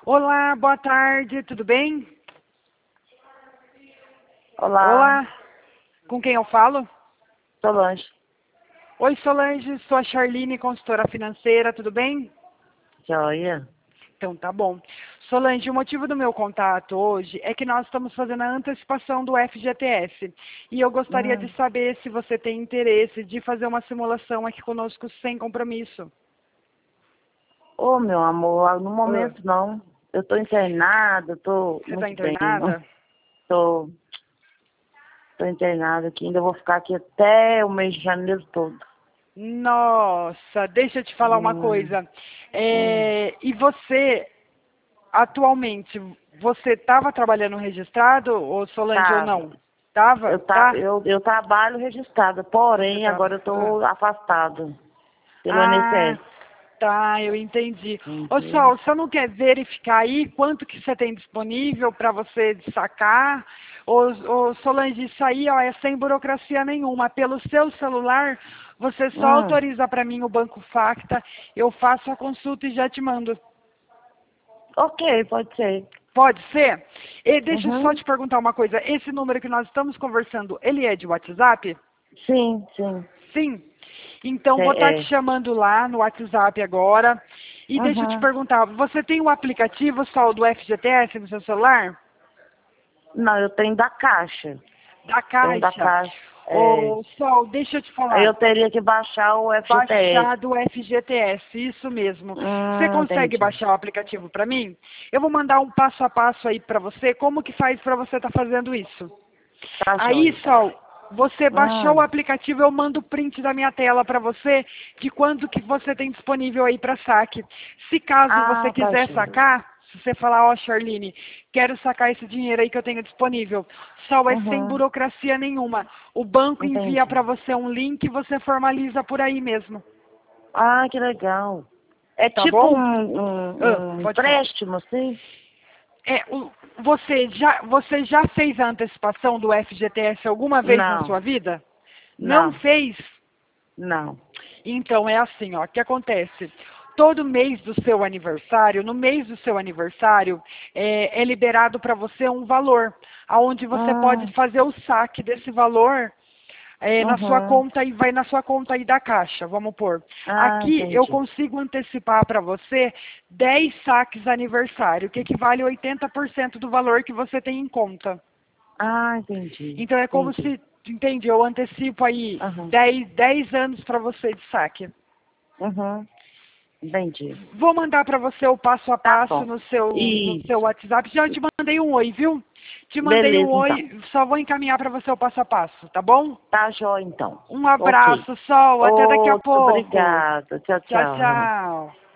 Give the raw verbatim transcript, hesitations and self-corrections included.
Olá, boa tarde, tudo bem? Olá, Olá, com quem eu falo? Solange. Oi, Solange, sou a Charline, consultora financeira, tudo bem? Joia. Então tá bom. Solange, o motivo do meu contato hoje é que nós estamos fazendo a antecipação do F G T S e eu gostaria de Hum. saber se você tem interesse de fazer uma simulação aqui conosco sem compromisso. Ô, meu amor, no Ah, momento não. Eu tô internada, tô Você está muito bem, não. internada? Tô, tô internada aqui, ainda vou ficar aqui até o mês de janeiro todo. Nossa, deixa eu te falar uma Hum, coisa. hum, É, e você, atualmente, você estava trabalhando registrado, ou Solange, ou tava. não? Tava? Eu, tá, Tá? eu, eu trabalho registrada, Você porém tava. agora eu Ah, tô afastado pelo Ah, I N S S. tá, eu entendi. Ô, Entendeu? Sol, você não quer verificar aí quanto que você tem disponível para você sacar? Ô, ô, Solange, isso aí, ó, é sem burocracia nenhuma. Pelo seu celular, você só Hum, autoriza para mim o Banco Facta, eu faço a consulta e já te mando. ok, pode ser. Pode ser? E deixa eu só Uhum. te perguntar uma coisa. Esse número que nós estamos conversando, ele é de WhatsApp? Sim, sim. Sim. Então, vou estar É. te é. chamando lá no WhatsApp agora. E deixa eu te Uhum. perguntar, você tem o aplicativo só do F G T S no seu celular? Não, eu tenho da Caixa. Da Tenho da Caixa. Caixa. É. Ô, Sol, deixa eu te Aí falar. eu teria que baixar o F G T S. Baixar do F G T S, isso mesmo. Você Hum, consegue entendi. baixar o aplicativo para mim? Eu vou mandar um passo a passo aí para você, como que faz para você estar fazendo isso. Tá Aí, joia, então. Sol, você baixou o Hum. aplicativo, eu mando o print da minha tela para você de quanto que você tem disponível aí para saque. Se caso você Ah, tá quiser joia. sacar, se você falar, ó, Charline, quero sacar esse dinheiro aí que eu tenho disponível, Sol, é sem Uhum. burocracia nenhuma. O banco envia Entendi. para você um link e você formaliza por aí mesmo. Ah, que legal. É Tá tipo bom? um, Ah, um, um pode falar. empréstimo, assim? É, o- você, já, você já fez a antecipação do F G T S alguma vez na Não, sua vida? Não não, fez? não. Então, é assim, ó, o que acontece? Todo mês do seu aniversário, no mês do seu aniversário, é, é liberado para você um valor, aonde você pode Hum, fazer o saque desse valor é, na sua uhum. conta e vai na sua conta aí da Caixa, vamos pôr. Ah, Aqui eu entendi. consigo antecipar para você dez saques aniversário, que equivale a oitenta por cento do valor que você tem em conta. Ah, entendi. Então é como Entendi. se, entende, eu antecipo aí Uhum. dez dez anos para você de saque. Uhum. Entendi. Vou mandar para você o passo a Tá passo bom. no seu, no seu Isso. WhatsApp. Já te mandei um oi, viu? Te mandei um Beleza, então. oi, só vou encaminhar para você o passo a passo, tá bom? Tá jóia, então. Um Ok. abraço, Sol. Até daqui a Outro, pouco. obrigada. Tchau, Tchau, tchau. tchau.